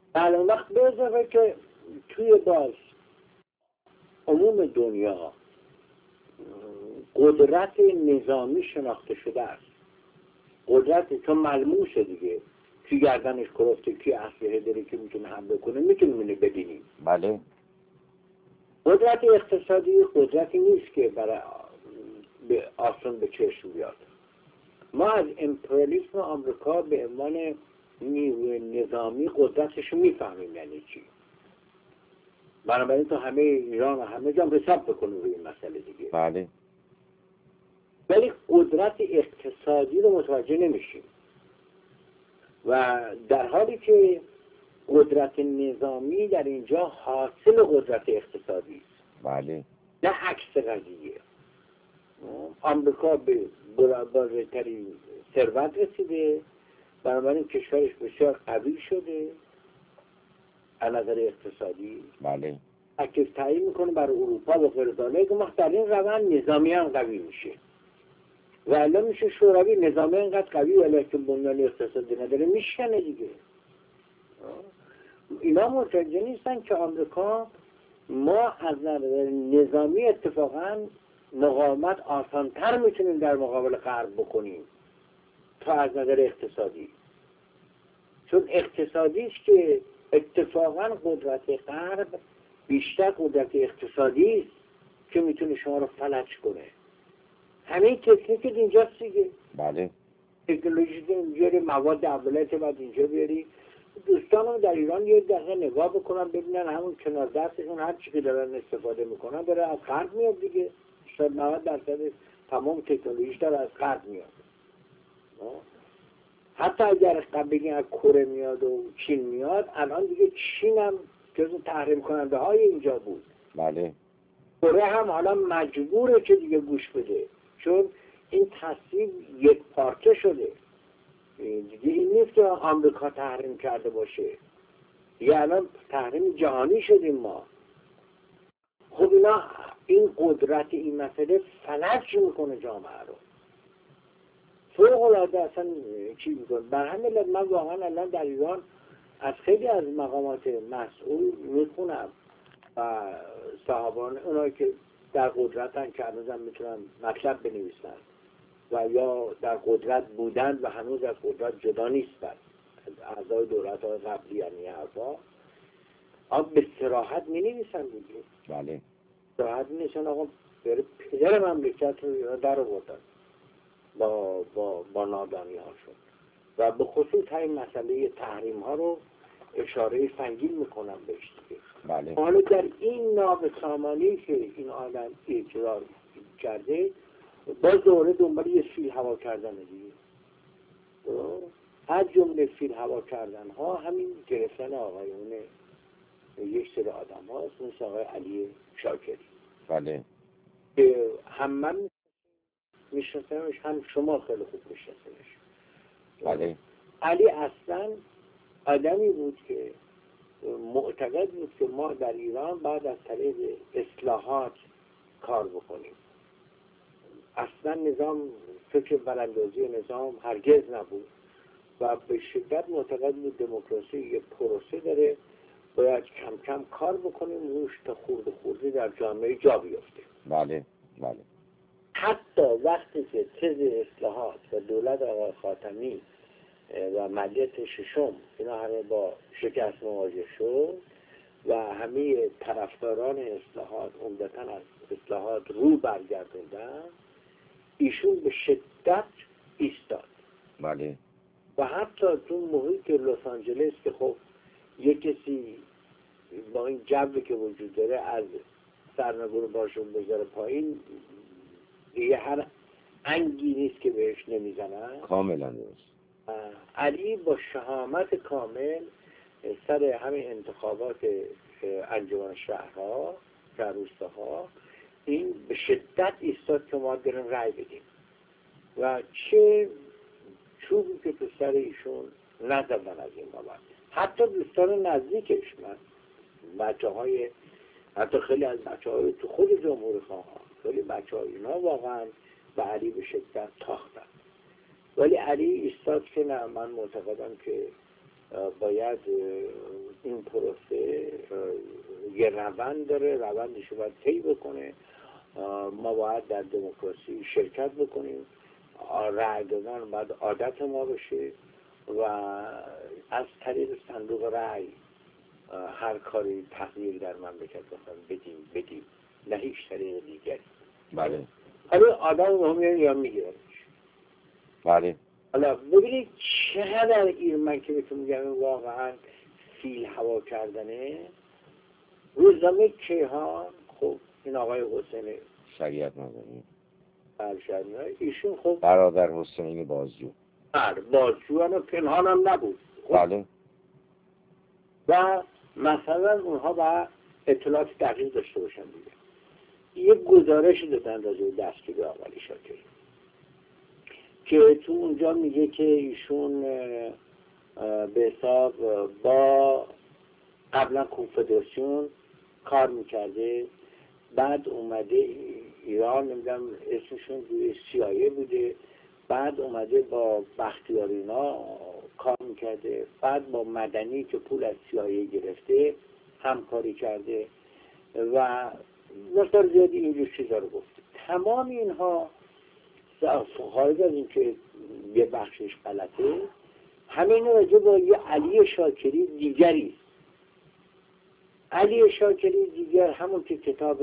بله اون وقت به اضافه که توی باز عموم دنیا قدرت نظامی شناخته شده است. قدرت چون ملموسه دیگه، کی گردنش کرفته، کی اسلحه داره که میتونه حمله کنه، میتونیم اینو ببینیم. بله. قدرت اقتصادی قدرتی نیست که برای آسان به چشم بیاد. ما از امپریالیسم آمریکا به عنوان نیروی نظامی قدرتش میفهمیم یعنی چی. بنابراین تو همه ایران و همه جا حساب بکنیم روی این مسئله دیگه. بله. ولی قدرت اقتصادی رو متوجه نمیشیم و در حالی که قدرت نظامی در اینجا حاصل قدرت اقتصادی است. بله. نه عکس قضیه. آمریکا به بزرگترین ثروت رسیده، بنابراین کشورش بسیار قوی شده از نظر اقتصادی. بله. تکلیف تعیین میکنه برای اروپا و غیره که وقت در این روند نظامی هم قوی میشه و الان میشه شوروی نظامی اینقدر قوی ولی که بنیان اقتصادی نداره میشکنه دیگه. اینا متوجه نیستن که آمریکا ما از نظر نظامی اتفاقا مقاومت آسانتر میتونیم در مقابل غرب بکنیم تا از نظر اقتصادی، چون اقتصادی است که اتفاقا قدرت غرب بیشتر قدرت اقتصادی است که میتونه شما رو فلج کنه. همین تکنیک اینجاست دیگه. بله. تکنولوژی که اینجوری مواد اولیه بعد اینجا بیاری. دوستانم در ایران یه دقیقه نگاه بکنن ببینن همون کنار دستشون هر چی که دارن استفاده میکنن داره از غرب میاد دیگه. 90% تمام تکنولوژیش داره از غرب میاد. حتی اگر بگیم از کره میاد و چین میاد، الان دیگه چین هم جزو تحریم کننده های اینجا بود. بله. کره هم حالا مجبوره که دیگه گوش بده، چون این تصمیم یک پارچه شده دیگه. این نیست که آمریکا تحریم کرده باشه، دیگه الان تحریم جهانی شدیم ما. خب اینا این قدرت این مسئله فلج میکنه جامعه رو فوق العاده. اصلا چی میکنه بر همین. من واقعا الان در ایران از خیلی از مقامات مسئول میخونم و صاحبان اونایی که در قدرتن که هنوزم میتونن مطلب بنویسن و یا در قدرت بودن و هنوز از قدرت جدا نیستن، اعضای دولت های قبلی یعنی حرفا به صراحت می نویسن دیگه. بله. صراحت می نویسن آقا بره پدر مملکت رو در آوردن با نادانی هاشون و به خصوص همین مسئله تحریم ها رو اشاره سنگین میکنم بهش دیگه. بله. حالا در این نابسامانی که این آدم اعتراض کرده باز دوره دنبال یه فیل هوا کردن دیگه. هر جمله فیل هوا کردن ها همین گرفتن آقایون یک سری آدم هاست مثل آقای علی شاکری. بله. که هم من میشناسمش هم شما خیلی خوب میشناسمش. بله. علی اصلا آدمی بود که معتقد بود که ما در ایران بعد از طریق اصلاحات کار بکنیم. اصلا نظام فکر براندازی نظام هرگز نبود و به شدت معتقد بود دموکراسی یک پروسه داره، باید کم کم کار بکنیم روش تا خورده در جامعه جا بیفته. بله. بله. حتی وقتی که تز اصلاحات و دولت آقای خاتمی و ملیت ششم اینا همه با شکست مواجه شد و همه طرفداران اصلاحات عمدتاً از اصلاحات رو برگردوندن، ایشون به شدت ایستاد. بله. و حتی تو محیط لس آنجلس که خب یک کسی با این جوی که وجود داره از سرنگون باشون بذاره پایین دیگه هر انگی نیست که بهش نمیزنن. کاملا درست. علی با شهامت کامل سر همین انتخابات انجمن شهرها در روستاها این به شدت ایستاد که ما بریم رأی بدیم و چه چوبی که تو سر ایشون نزدن از این بابت. حتی دوستان نزدیکش، من بچه‌های حتی خیلی از بچه‌های تو خود جمهوری خواهان، خیلی بچه‌ها اینا واقعا به علی به شدت تاختن، ولی علی ایستاد که نه، من معتقدم که باید این پروسه یه روند داره، روندش رو باید طی بکنه. ما باید در دموکراسی شرکت بکنیم، رأی دادن باید عادت ما بشه و از طریق صندوق رأی هر کاری تغییر در مملکت بدیم نه هیچ طریق دیگری. بله. حالا آدم هم یا میگیرنش. بله. حالا ببینید چقدر ایرمن که بهتون میگم واقعا فیل هوا کردنه. روزنامه کیهان، خب این آقای حسین شریعت مداری ایشون خب برادر حسین بازجو بازجوان پنهان هم نبود. خب بله. و مثلا اونها با اطلاعات دقیق داشته باشن دیگه. یک گزارش دادن راجع به دستگیری آقای شاکری که تو اونجا میگه که ایشون به حساب با قبلا کنفدراسیون کار میکرده، بعد اومده ایران، نمیدونم اسمشون CIA بوده، بعد اومده با بختیارینا کار میکرده، بعد با مدنی که پول از CIA گرفته همکاری کرده و مقدار زیادی اینجور چیزا رو گفته. تمام اینها خارج از این که یه بخشش غلطه، همین راجع با یه علی شاکری دیگری. علی شاکری دیگر همون که کتاب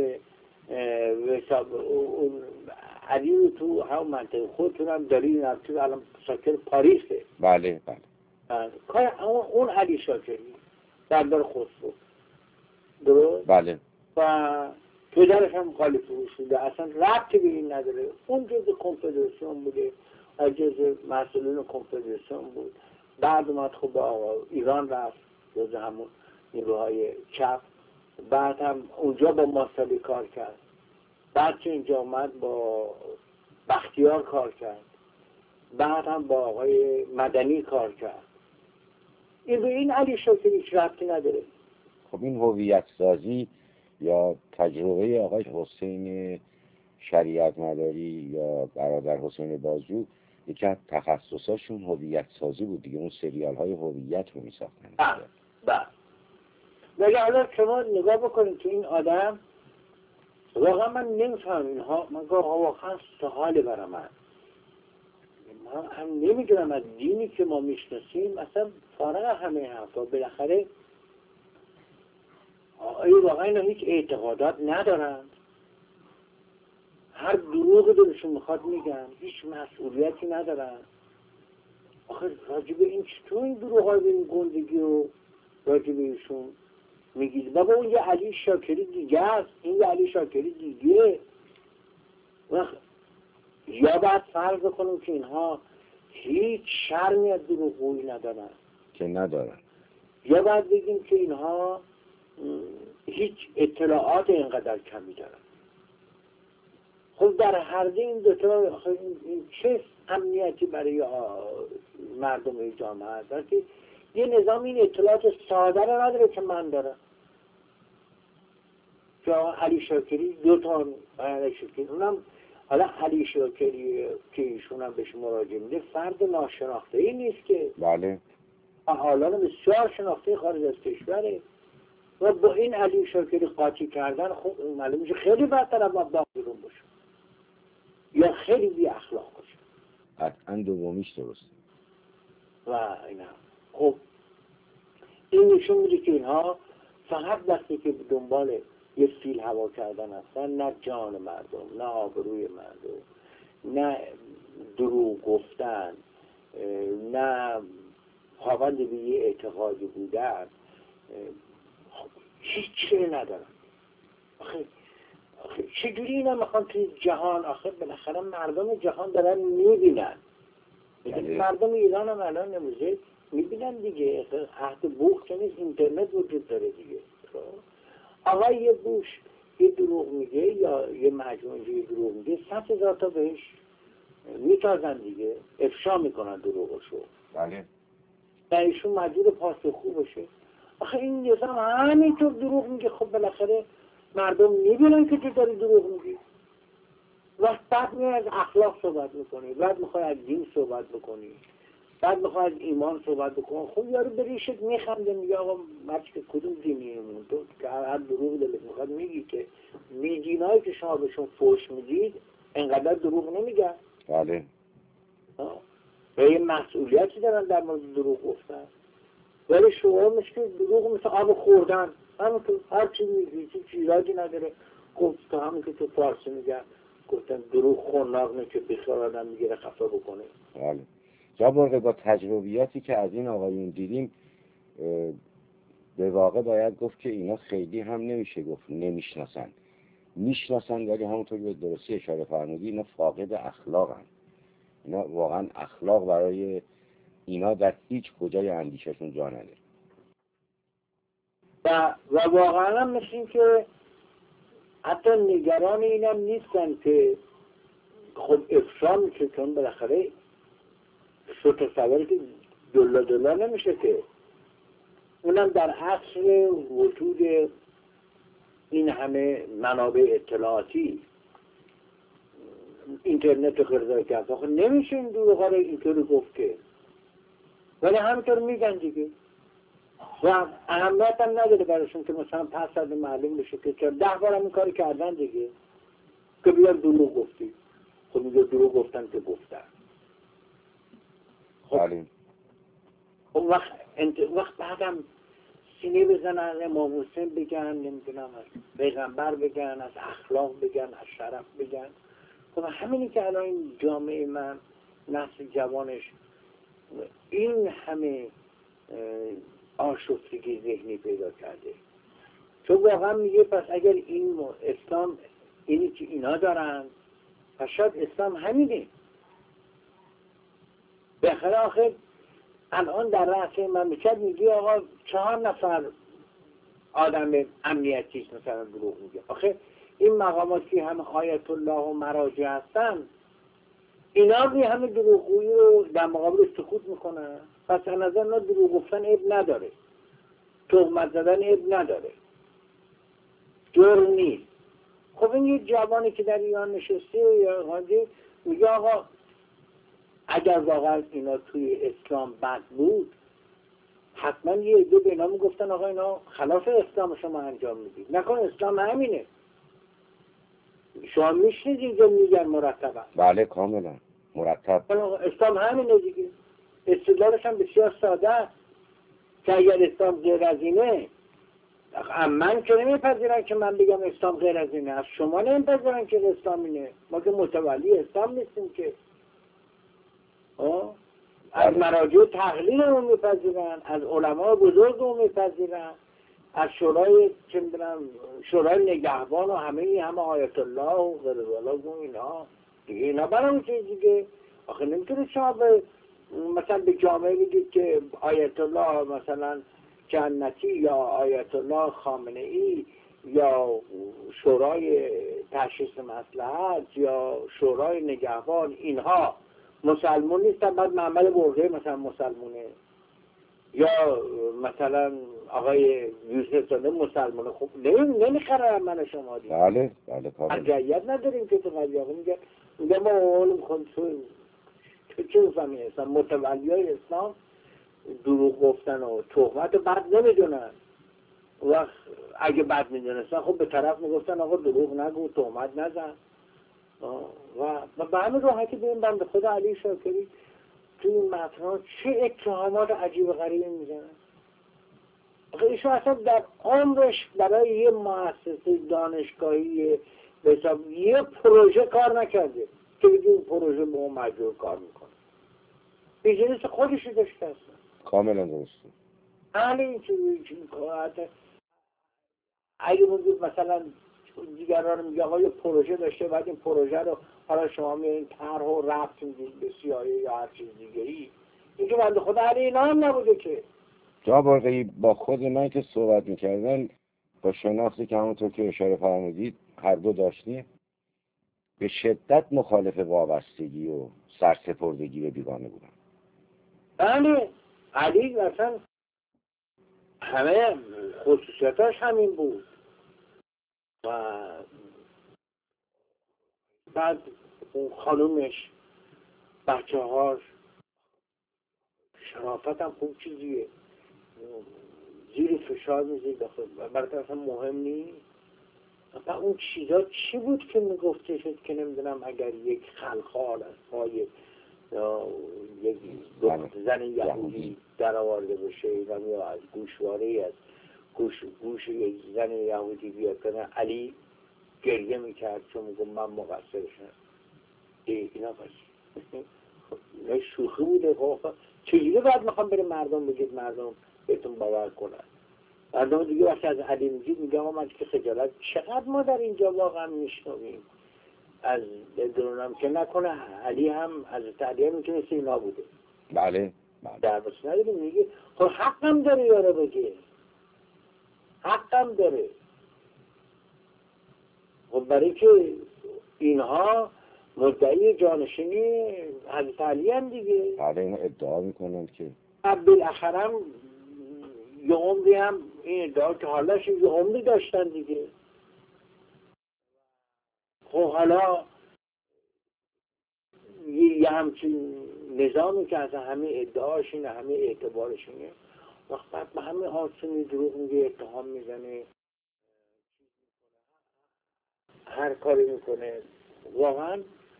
علی رو تو همون منطقه خودتون هم دارید، تو الان ساکن پاریسه. بله بله. اون علی شاکری بردار خسرو، درست؟ بله. و پدرش هم خالی فروش بوده، اصلا ربطی به این نداره. اون جزء کنفدراسیون بوده، جزء مسئولین کنفدراسیون بود. بعد اومد خب با ایران رفت، جزء همون نیروهای چپ. بعد هم اونجا با ماسالی کار کرد. بعد که اینجا اومد با بختیار کار کرد. بعد هم با آقای مدنی کار کرد. این به این علی شاکری هیچ ربطی نداره. خب این هویت سازی یا تجربه آقای حسین شریعت مداری یا برادر حسین بازجو یکی از تخصصاشون هویت سازی بود دیگه. اون سریال های هویت رو میساختن. بله. مگه حالا شما نگاه بکنید تو این آدم، واقعا من نمیفهم اینها. من واقعا سواله برای من هم نمیدونم از دینی که ما میشناسیم مثلا فارغ همه حرفا بالاخره واقعا اینا هیچ اعتقادات ندارند، هر دروغ دلشون میخواد میگن، هیچ مسئولیتی ندارن. آخه راجب این چطور این دروغ های به این گندگی رو راجب ایشون میگید؟ بابا اون یه علی شاکری دیگه است، این یه علی شاکری دیگه. یا باید فرض بکنیم که اینها هیچ شرمی از دروغگویی ندارن که ندارن، یا باید بگیم که اینها هیچ اطلاعات اینقدر کمی دارن. خب در هر دو این دوتا این چه امنیتی برای مردم جامعه هست که یه نظام این اطلاعات ساده رو نداره که من دارم. که علی شاکری دو تا علی شاکری، اونم حالا علی شاکری که ایشون هم بهش مراجعه میده فرد ناشناخته ای نیست که. بله. حالا بسیار شناخته خارج از کشوره و با این علی شاکری قاطی کردن خب معلوم میشه خیلی بدتر از مبدأ بیرون باشه یا خیلی بی اخلاق باشه. قطعا دومیش درسته. و اینا خب این نشون میده که اینها فقط وقتی که دنبال یه فیل هوا کردن هستن، نه جان مردم، نه آبروی مردم، نه دروغ گفتن، نه پابند به یه اعتقادی بودن، هیچ چیزی ندارن. آخه چجوری اینا میخوان توی جهان، آخه بالاخره مردم جهان دارن میبینن. مردم ایران هم الان نموزه میبینن دیگه. عهد بوخ که نیست، اینترنت وجود داره دیگه. آقا یه بوش یه دروغ میگه یا یه مجموعه یه دروغ میگه، 100,000 تا بهش میتازن دیگه، افشا میکنن دروغشو. بله. و ایشون مجبور پاسخگو بشه. آخه این نظام همینطور دروغ میگه. خب بالاخره مردم میبینن که تو داری دروغ میگی. وقت بعد میای از اخلاق صحبت میکنی، بعد میخوای از دین صحبت بکنی، بعد میخواد از ایمان صحبت بکن. خب یارو به ریشت میخنده، میگه آقا مرچ که کدوم دینیمون تو که هر دروغ دلت میخواد میگی که میدینایی که شما بهشون فوش میدید انقدر دروغ نمیگن. بله. و یه مسئولیتی دارن در مورد دروغ گفتن، ولی شما مثل دروغ مثل آب خوردن، همون که هر چی میگی چیزی نداره. گفت تو همون که تو فارسی میگن گفتن دروغ خوناق نه که بخواه آدم میگیره خفه بکنه. بله. جا برقه با تجربیاتی که از این آقایون دیدیم به واقع باید گفت که اینا خیلی هم نمیشه گفت میشناسن ولی همونطور به درستی اشاره فرمودی اینا فاقد اخلاقن. اینا واقعا اخلاق برای اینا در هیچ کجای اندیششون جا نداره. و واقعا هم مثل این که حتی نگران اینم نیستن که خب افشا میشه، چون بالاخره تصوری که دلا نمیشه که اونم در عصر وجود این همه منابع اطلاعاتی اینترنت غیر کرد آخه نمیشه این دروغا رو اینطوری گفت که، ولی همینطور میگن دیگه و اهمیت هم نداره براشون که مثلا پس از معلوم بشه که چرا 10 بارم این کاری کردن دیگه که بیان دروغ گفتی. خب میگه دروغ گفتن که گفتن. خب وقت بعدم سینه بزنن امام حسین بگن، نمیدونم از پیغمبر بگن، از اخلاق بگن، از شرف بگن. خب همینی که الان این جامعه من نسل جوانش این همه آشفتگی ذهنی پیدا کرده، چون واقعا میگه پس اگر این اسلام اینی که اینا دارن پس شاید اسلام همینه. بخیر آخر الان در رأس مملکت میگه آقا 4 نفر آدم امنیتیش مثلا دروغ میگه. آخه این مقامات که همه آیت الله و مراجع هستن اینا بی همه دروغگویی رو در مقابل سکوت میکنن. پس از نظر ما دروغ گفتن عیب نداره، تهمت زدن عیب نداره، جرم نیست. خب این یه جوانی که در ایران نشسته یا حاجی میگه آقا اگر واقعا اینا توی اسلام بد بود حتما یه عده به اینا میگفتن آقا اینا خلاف اسلام شما انجام میدید، نکن اسلام همینه. شما میشنید اینجا میگن مرتبا. بله کاملا مرتب. اسلام همینه دیگه. استدلالش هم بسیار ساده است که اگر اسلام غیر از اینه، من که نمیپذیرن که من بگم اسلام غیر از اینه، از شما نمیپذیرن که اسلام اینه، ما که متولی اسلام نیستیم که. از مراجع تحلیل رو میپذیرن، از علما بزرگ رو میپذیرن، از شورای نگهبان و همه آیت الله و غیر الله و اینا دیگه. اینا برای چیز دیگه. آخه نمیتونه شما مثلا به جامعه بگید که آیت الله مثلا جنتی یا آیت الله خامنه ای یا شورای تشخیص مصلحت یا شورای نگهبان اینها مسلمون نیستن، بعد معمل برده مثلا مسلمونه، یا مثلا آقای یوسف زاده مسلمانه. خب نمیخرن من شما دیگه. بله ارجعیت نداریم که تو قضیه میگه ما اولم خود تو چه فهمی اسلام متولی های اسلام دروغ گفتن و تهمت بد نمیدونن. و اگه بد میدونستن خب به طرف میگفتن آقا دروغ نگو، تهمت نزن. و به همین راحتی به این بنده خدا علی شاکری توی این متن‌ها چه اتهامات عجیب و غریبی میزنن. آخه ایشون اصلا در عمرش برای یه مؤسسه دانشگاهی به حساب یه پروژه کار نکرده که بگه این پروژه به اون مجبور کار میکنه. بیزنس خودشی داشته هستن. کاملا درسته. اهل این چیزی اگه بگید مثلا دیگران میگه آقا یه پروژه داشته بعد این پروژه رو حالا شما میارین طرح و ربط میدید به CIA یا هر چیز دیگه‌ای، این که بنده خدا علی اینا هم نبوده که. جا برقی با خود من که صحبت میکردن با شناختی که همونطور که اشاره فرمودید هر دو داشتیم به شدت مخالف وابستگی و سرسپردگی به بیگانه بودن. بله علی مثلا همه خصوصیتاش همین بود. و بعد اون خانومش، بچه هاش، شرافت هم خوب چیزیه، زیر فشار میزی داخل برای اصلا مهم نیست. اصلا اون چیزا چی بود که میگفته شد که نمیدونم اگر یک خلخال از پای یا یک زن یهودی در آورده باشه یا از گوشواره از گوش یک زن یهودی بیاد کنه، علی گریه میکرد چون میگم من مقصرشم. اینا پس شوخی بوده. چجوری باید میخوام بریم مردم بگید مردم بهتون باور کنن؟ مردم دیگه وقتی از علی میگید میگم آمد که خجالت چقدر ما در اینجا واقعا میشنویم از بدونم که نکنه علی هم از علی هم میتونست اینا بوده. بله در بس نداریم میگه خب حقم داره یاره بگه، حقم داره. خب برای که اینها مدعی جانشینی حضرت علی هم دیگه. بله اینا ادعا میکنند که بالاخره هم یه عمری هم این ادعا که حالاش یه عمری داشتن دیگه. خب حالا یه همچین نظامی که از همه ادعاشونه همه اعتبارشونه وقت بعد به همه حادثه دروغ میگه، اتهام میزنه، هر کاری میکنه. واقعا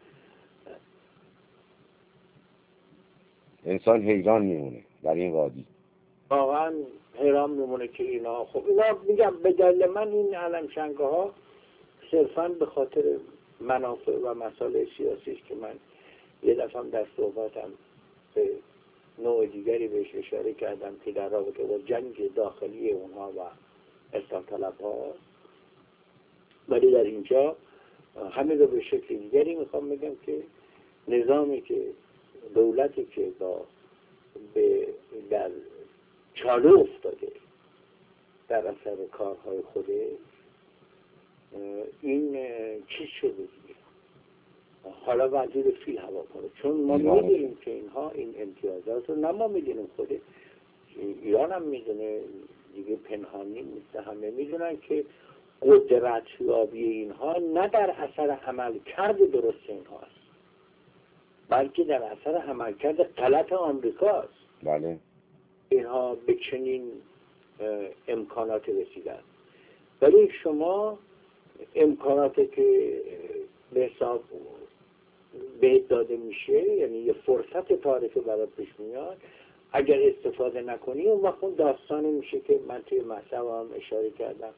انسان حیران میمونه در این وادی، واقعا حیران میمونه که اینا خب اینا میگم به دلیل من این علمشنگه ها صرفا به خاطر منافع و مسائل سیاسی که من یه دفعه در صحبتم به نوع دیگری بهش اشاره کردم که در رابطه با جنگ داخلی اونها و اصلاح طلب ها، ولی در اینجا همه رو به شکل دیگری میخوام بگم که نظامی که دولتی که در چالو افتاده در اثر کارهای خوده این چیز شده دیگه، حالا وزیر فیل هوا کنه. چون ما میدونیم که اینها این امتیازات رو نه ما میدونیم، خود ایران هم میدونه دیگه، پنهانی نیست، همه میدونن که قدرت یابی اینها نه در اثر عمل کرد درست اینها است بلکه در اثر عمل کرد غلط آمریکاست. بله اینها به چنین امکانات رسیدن. ولی شما امکاناتی که به حساب بهت داده میشه، یعنی یه فرصت تاریخی برات پیش میاد، اگر استفاده نکنی اون وقت اون داستانی میشه که من توی مطلب هم اشاره کردم،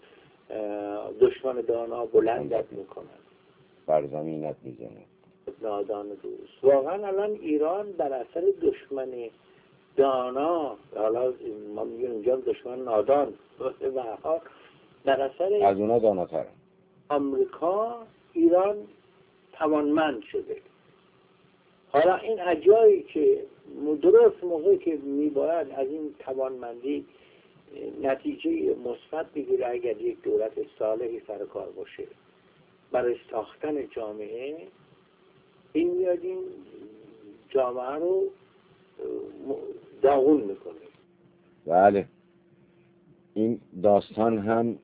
دشمن دانا بلندت میکنن بر زمینت میزنن نادان دوست. واقعا الان ایران در اثر دشمن دانا، حالا ما میگیم اینجا دشمن نادان و در اثر از اونا داناترن آمریکا، ایران توانمند شده. حالا این اجایی که درست موقعی که میباید از این توانمندی نتیجه مثبت بگیره اگر یک دولت صالحی سر کار باشه برای ساختن جامعه، این میاد این جامعه رو داغون میکنه. بله این داستان هم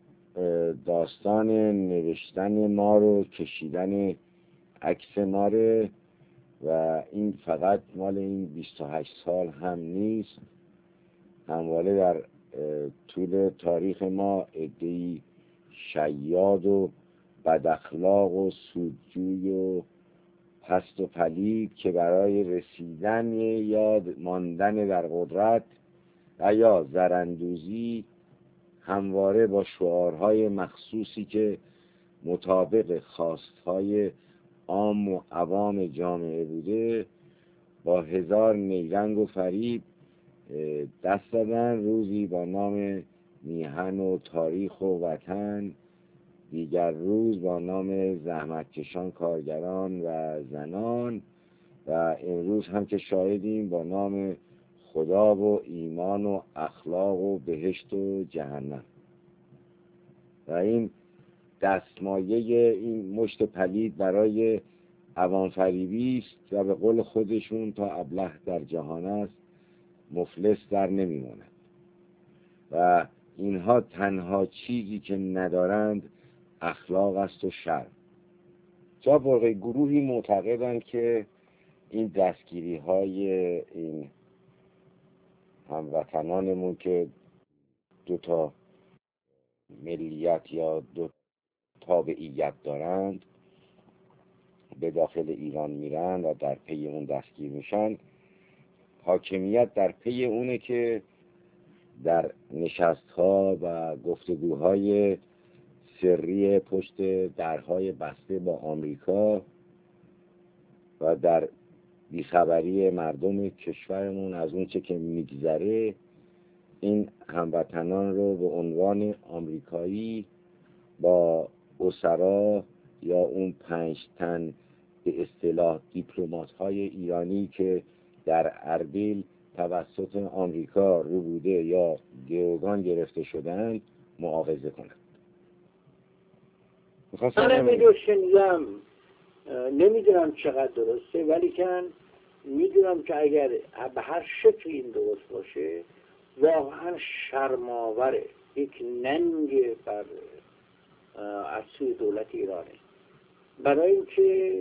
داستان نوشتن ما رو، کشیدن عکس ما رو، و این فقط مال این 28 سال هم نیست، همواره در طول تاریخ ما عده‌ای شیاد و بداخلاق و سودجوی و پست و پلید که برای رسیدن یا ماندن در قدرت و یا زراندوزی همواره با شعارهای مخصوصی که مطابق خواستهای عام و عوام جامعه بوده با هزار نیرنگ و فریب دست دادن. روزی با نام میهن و تاریخ و وطن، دیگر روز با نام زحمتکشان کارگران و زنان، و امروز هم که شاهدیم با نام خدا و ایمان و اخلاق و بهشت و جهنم. و این دستمایه این مشت پلید برای عوام فریبی است و به قول خودشون تا ابله در جهان است مفلس در نمیماند. و اینها تنها چیزی که ندارند اخلاق است و شرم. جا برقی گروهی معتقدند که این دستگیری های این هموطنانمون که دو تا ملیت یا دو تابعیت دارند به داخل ایران میرن و در پی اون دستگیر میشن. حاکمیت در پی اونه که در نشست‌ها و گفتگوهای سری پشت درهای بسته با آمریکا و در بیخبری مردم کشورمون از اون چه که میگذره این هموطنان رو به عنوان آمریکایی با اسرا یا اون 5 تن به اصطلاح دیپلمات‌های ایرانی که در اردبیل توسط آمریکا رو بوده یا گروگان گرفته شدند معاوضه کنند. من شنیدم، نمیدونم چقدر درسته، ولی که میدونم که اگر به هر شکل این درست باشه واقعا شرم‌آوره، یک ننگ بر از سوی دولت ایرانه. برای اینکه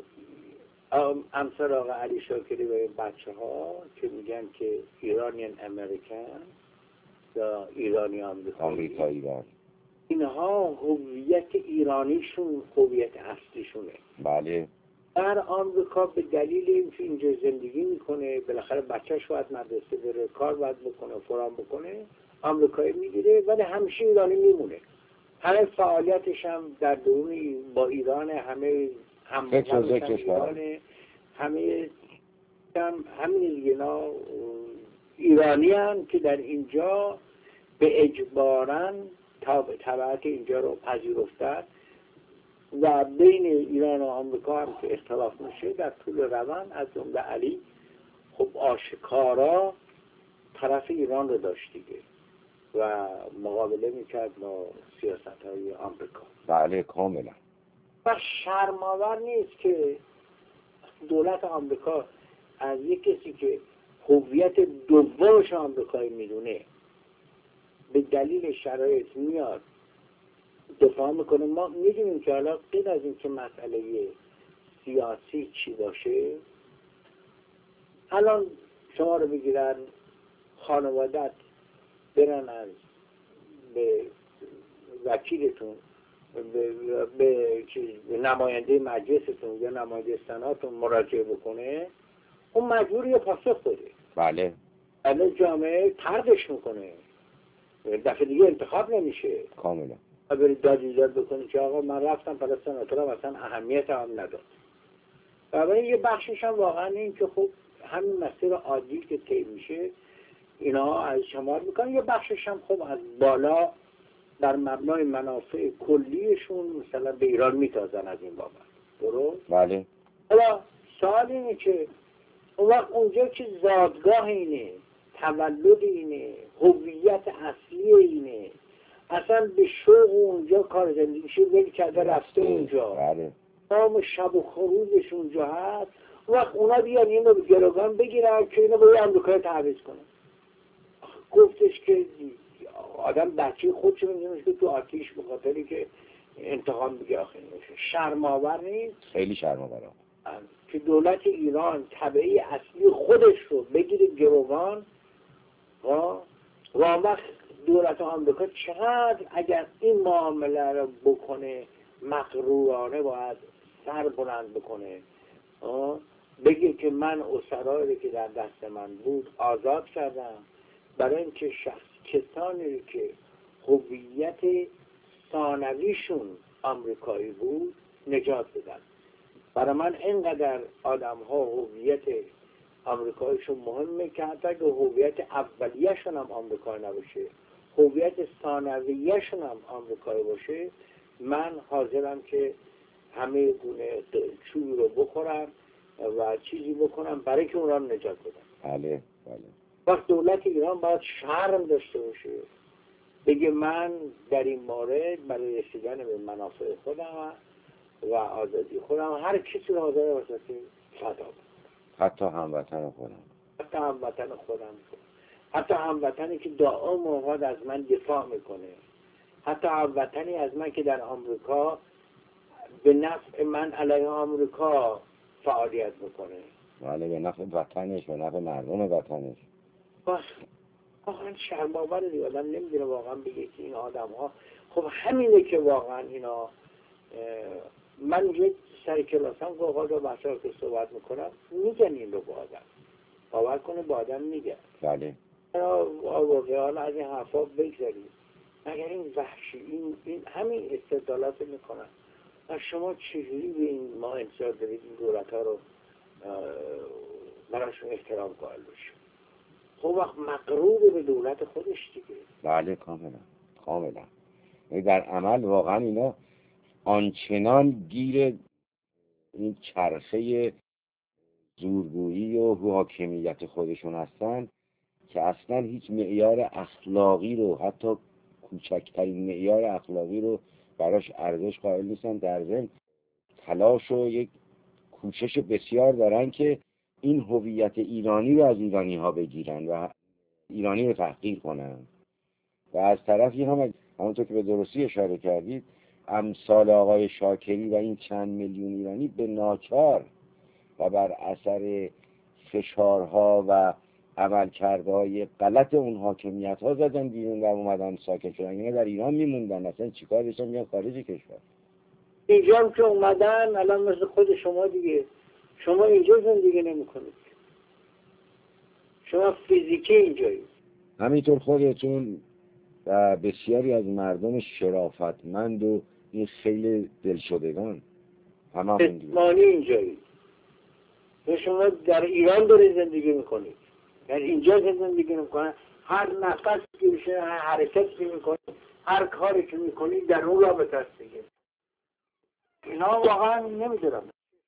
امثال آقا علی شاکری و این بچه ها که میگن که ایرانیان امریکن یا ایرانی آمریکایی، اینها هویت ایرانیشون هویت اصلیشونه. بله. در آمریکا به دلیل اینکه اینجا زندگی میکنه بالاخره بچه‌ش باید مدرسه بره، کار باید بکنه، فلان بکنه، آمریکایی میگیره ولی همیشه ایرانی میمونه. همه فعالیتش هم در درون با ایران، همه ایرانه، همه همین اینا ایرانی هم که در اینجا به اجباراً تبعات اینجا رو پذیرفتن و بین ایران و آمریکا هم که اختلاف میشه در طول روان از جمله علی خب آشکارا طرف ایران رو داشت دیگه و مقابله میکرد با سیاست‌های آمریکا. بله کاملا. و شرم‌آور نیست که دولت آمریکا از یک کسی که هویت دومش آمریکایی میدونه به دلیل شرایط میاد دفاع میکنه. ما میدونیم که حالا غیر از این که مسئله سیاسی چی باشه، الان شما رو بگیرن خانوادت برن از به وکیلتون به نماینده مجلستون یا نماینده سناتون مراجعه بکنه، اون مجبور یه پاسخ بده. بله. الان جامعه طردش میکنه، دفعه دیگه انتخاب نمیشه. کاملا. برید داد ایجاد بکنید که آقا من رفتم پس سناتورم اصلا اهمیت هم نداد. و یه بخشش هم واقعا این که خب همین مسیر عادی که طی میشه اینا از شمار میکنن، یه بخشش هم خب از بالا در مبنای منافع کلیشون مثلا به ایران میتازن از این بابت. درست؟ بله. حالا سوال اینه که اون وقت اونجا که زادگاه اینه، تولد اینه، هویت اصلی اینه، اصلا به شوق اونجا کار زندگیش ولی کرده رفته اونجا، بله. نام شب و خروجش اونجا هست، اون وقت اونا بیان اینو به گروگان بگیرن که اینو به امریکا تعویض کنن. گفتش که آدم بچه خودش میدونش که تو آتیش به خاطری که انتقام بگه آخه شرم‌آور نیست؟ خیلی شرم‌آوره که دولت ایران تبعی اصلی خودش رو بگیره گروگان و وقت دولت آمریکا چقدر اگر این معامله رو بکنه مغرورانه باید سر بلند بکنه، بگه که من اسرایی که در دست من بود آزاد کردم برای اینکه کسانی که هویت ثانویشون آمریکایی بود نجات بدن. برای من اینقدر آدم ها هویت آمریکاییشون مهمه که حتی اگه هویت اولیه‌شون هم آمریکایی نباشه، هویت ثانویه‌شون هم آمریکایی باشه، من حاضرم که همه گونه چوبی رو بخورم و چیزی بکنم برای که اون را نجات بدم. بله بله. وقت دولت ایران باید شرم داشته باشه بگه من در این مورد برای رسیدن به منافع خودم و آزادی خودم هر کسی رو حاضر واسه فدا بدم، حتی هموطن خودم، حتی هموطنی که دائم اوقات از من دفاع میکنه، حتی هموطنی از من که در آمریکا به نفع من علیه آمریکا فعالیت میکنه. بله، به نفع وطنش، به نفع مردم وطنش. واقعا شرم‌آور دیگه. آدم نمیدونه واقعا بگه که این آدم ها خب همینه که واقعا اینا من یه سر کلاسم گوهال رو بحثا که صحبت میکنم میگن این رو با آدم باور کنه با آدم میگن بله واقعا از این حرفا بگذارید مگر این وحشی این همین استدلالات میکنن و شما چجوری به این ما انتظار دارید این دولت ها رو براشون احترام قائل باشیم؟ خب وقت مقرور به دولت خودش دیگه. بله کاملا در عمل واقعا اینا آنچنان گیر این چرخه زورگویی و حاکمیت خودشون هستن که اصلا هیچ معیار اخلاقی رو، حتی کوچکترین معیار اخلاقی رو براش ارزش قائل نیستن. در ضمن تلاش و یک کوشش بسیار دارن که این هویت ایرانی رو از ایرانی ها بگیرن و ایرانی رو تحقیر کنن و از طرفی هم همونطور که به درستی اشاره کردید امثال آقای شاکری و این چند میلیون ایرانی به ناچار و بر اثر فشارها و عملکردهای غلط اون حاکمیت ها زدن بیرون و اومدن ساکن شدن. اینا در ایران میموندن، اصلا چیکار داشتن میان خارج کشور. اینجا هم که اومدن الان مثل خود شما دیگه، شما اینجا زندگی نمی کنید، شما فیزیکی اینجایید. همینطور خودتون و بسیاری از مردم شرافتمند و این خیلی دلشدگان همون جسمانی اینجایید. شما در ایران دارید زندگی میکنید، در اینجا که زندگی میکنید، هر نفس که میشه، هر حرکت که میکنید، هر کاری که میکنید در اون رابطه است دیگه. اینا واقعا نمیدونم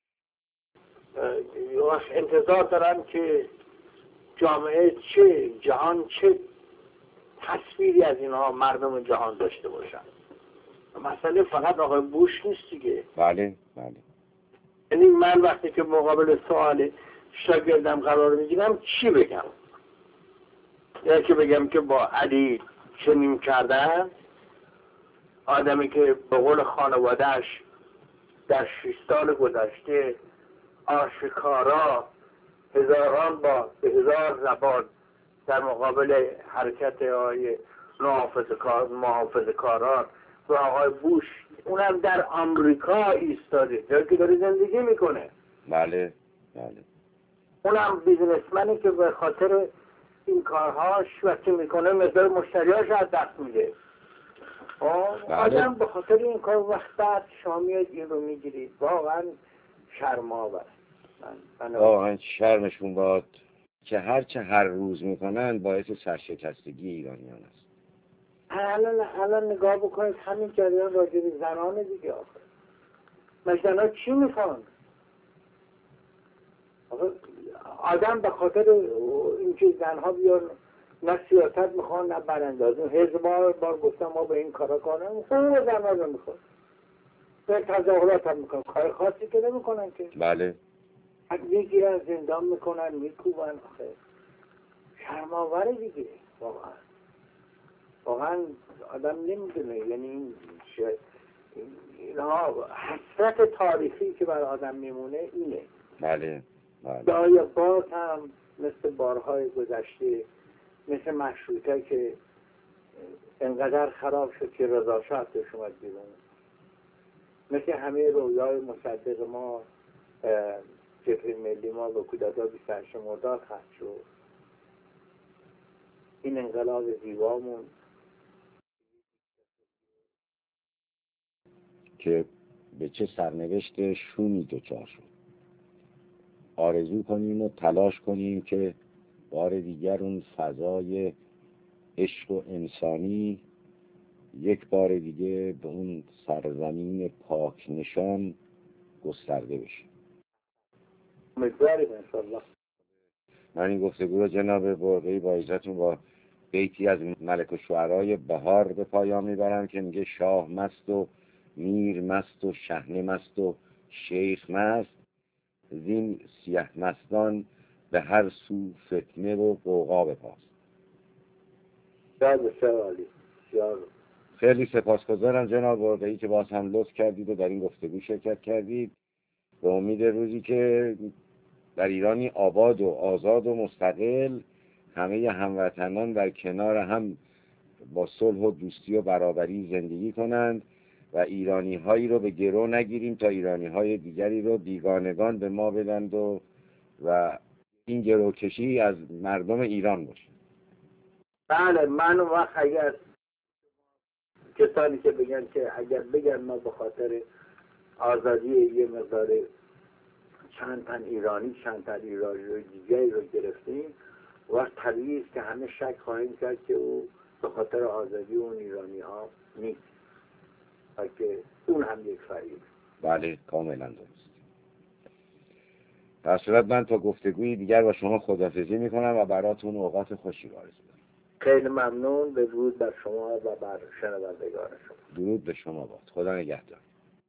انتظار دارن که جامعه چه، جهان چه تصویری از اینها مردم جهان داشته باشن. مسئله فقط آقای بوش نیست دیگه. بله یعنی من وقتی که مقابل سوال شاگردم قرار میگیرم چی بگم؟ یا که بگم که با علی چنین کردن، آدمی که به قول خانوادهش در 6 سال گذشته آشکارا هزاران بار به 1000 زبان در مقابل حرکت های محافظه‌کاران و آقای بوش، اونم در آمریکا ایستاده جایی که داره زندگی میکنه. بله اونم بیزنسمنی که به خاطر این کارهاش وقتی میکنه مثل مشتریاش از دست میده. آدم به خاطر این کار وقت بعد شما میاد این رو میگیرید. واقعا شرم‌آور. واقعا شرمشون باد که هرچه هر روز میکنن باعث سرشکستگی ایرانیان است. الان نگاه بکنید همین جریان راجع به زنان دیگه. زنان چی میخوان؟ آدم به خاطر اینکه زنها بیان نه سیاست میخوان نه براندازی. هزار بار گفتم ما به این کارا کار نمیکنیم، خود زنها رو میخوان به تظاهرات هم میکنن، کار خاصی که نمیکنن که. بله میگیرن زندان میکنن میکوبن. آخه شرم‌آوره دیگه. واقعا آدم نمیدونه. یعنی اینها حسرت تاریخی که بر آدم میمونه اینه. بله یا باز هم مثل بارهای گذشته، مثل مشروطه که انقدر خراب شد که رضا شاه توش اومد بیرون، مثل همه رویای مصدق ما، جبهه ملی ما و کودتا 28 مرداد خط شد. این انقلاب زیبامون که به چه سرنوشت شومی دچار شد. آرزو کنیم و تلاش کنیم که بار دیگر اون فضای عشق و انسانی یک بار دیگه به اون سرزمین پاک نشان گسترده بشه. امیدواریم انشاءالله. من این گفتگو رو جناب برقی با اجازهتون با بیتی از ملک الشعرای بهار به پایان میبرم که میگه شاه مست و میر مست و شحنه مست و شیخ مست، زین سیه مستان به هر سو فتنه و غوغا بپاست. خیلی سپاسگزارم جناب برقی که باز هم لطف کردید و در این گفتگو شرکت کردید. به امید روزی که در ایرانی آباد و آزاد و مستقل همه هموطنان در کنار هم با صلح و دوستی و برابری زندگی کنند و ایرانی هایی رو به گرو نگیریم تا ایرانی های دیگری رو بیگانگان به ما بدند و این گروکشی از مردم ایران باشه. بله، من اون وقت اگر کسانی که بگن که اگر بگن ما به خاطر آزادی یه مقدار چند تن ایرانی رو دیگری رو گرفتیم، وقت طبیعی است که همه شک خواهیم کرد که او به خاطر آزادی اون ایرانی ها نیست و که اون هم یک فریب. بله کاملا درست. در صورت من تا گفتگوی دیگر با شما خداحافظی میکنم و براتون اوقات خوشی آرزو دارم. خیلی ممنون. به درود بر شما و بر شنوندگان شما. درود به شما باد. خدا نگهدار.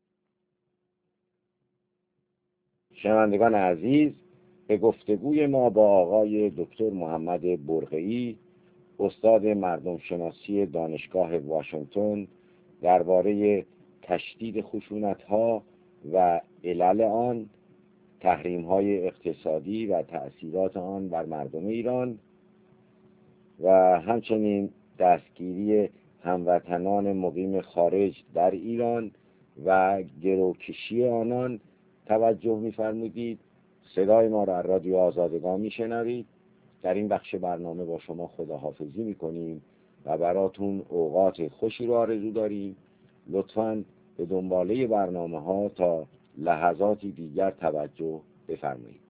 شنوندگان عزیز، به گفتگوی ما با آقای دکتر محمد برقعی، استاد مردم شناسی دانشگاه واشنگتن، درباره تشدید خشونت‌ها و علل آن، تحریم‌های اقتصادی و تأثیرات آن بر مردم ایران و همچنین دستگیری هموطنان مقیم خارج در ایران و گروکشی آنان توجه می‌فرمودید. صدای ما را از رادیو آزادگان میشنوید. در این بخش برنامه با شما خداحافظی میکنیم و براتون اوقات خوشی رو آرزو داریم. لطفاً به دنباله برنامه ها تا لحظاتی دیگر توجه بفرمایید.